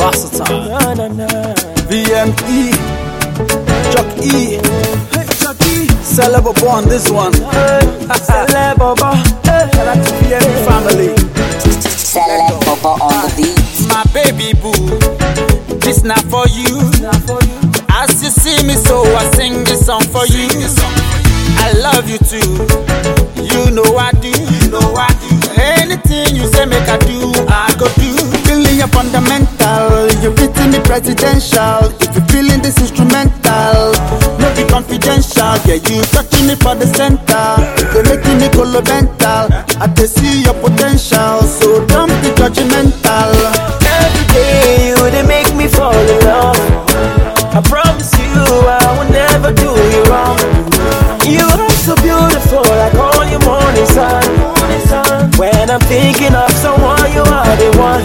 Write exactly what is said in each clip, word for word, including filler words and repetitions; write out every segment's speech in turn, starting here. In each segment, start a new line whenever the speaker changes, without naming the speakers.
Versatile. V M E, Chuck E, hey, Chuck E, Celeb on this one. Celeb shout out to V M E family.
Celeb on the beat.
My baby boo, this not for you. As you see me, so I sing this song for you. I love you too. You know I do. You know I do. Anything you say, make I do, I go do. Feeling your fundamental, you fitting me presidential. If you feeling this instrumental, no be confidential. Yeah, you touching me for the center. They making me colomental. I can see your potential, so don't be judgmental.
Every day you they make me fall in love. I promise you I will never do you wrong. You are so beautiful, like all your morning sun. When I'm thinking of someone, you are the one.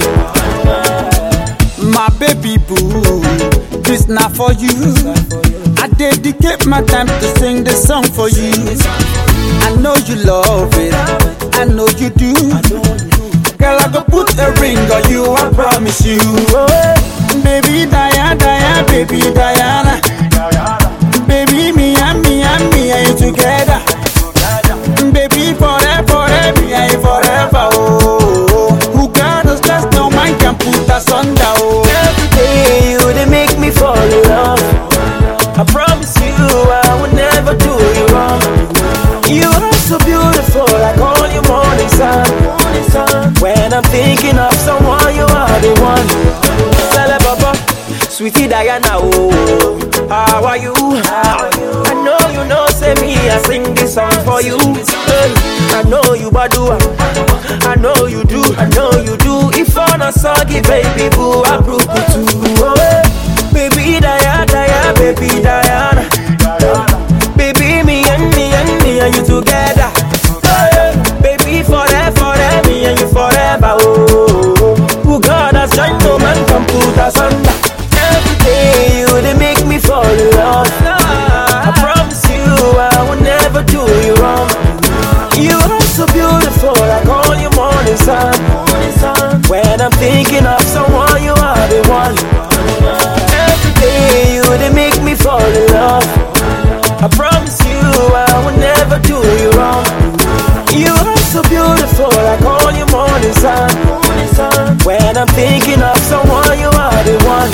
My baby boo, this not for you. I dedicate my time to sing this song for you. I know you love it, I know you do. Girl, I go put a ring on you, I promise you. Baby Diana, Diana, baby Diana. Baby me and me and me and you together. Baby forever, forever, me and you forever. Oh, who got us just no man can put us under. Oh,
every day you they make me fall in love. I promise you I will never do you wrong. You are so beautiful, like all your morning sun. When I'm thinking of someone, you are the one. Celeb, sweetie Diana, oh, how are you? I know you know, say me, I sing this song for you. Hey, I know you badu, I know you do, I know you do. If I'm not soggy, baby boo, I prove it too. Oh, hey, baby Diana, Diana, baby Diana. Baby me and me and me and you together. Hey, baby forever, forever, me and you forever. Oh, who God has joined, no man can put us under. Every day you they make me fall in love. I promise you I will never do you wrong. You are so beautiful, like all your morning sun. When I'm thinking of someone, you are the one. Every day you they make me fall in love. I promise you I will never do you wrong. You are so beautiful, like all your morning sun. When I'm thinking of someone, you are the one.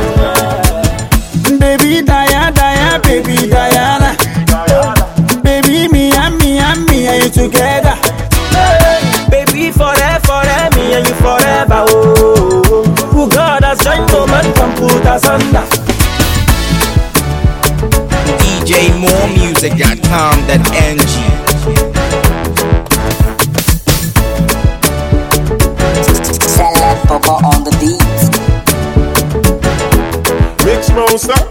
Baby Diana, Diana, baby Diana. Baby me and me and me and you together.
Hey, baby forever, forever, me and you forever. Oh, who God has joined, no man can put us under.
D J more music dot com dot N G.
Celeb on the beat.
Mix Monster.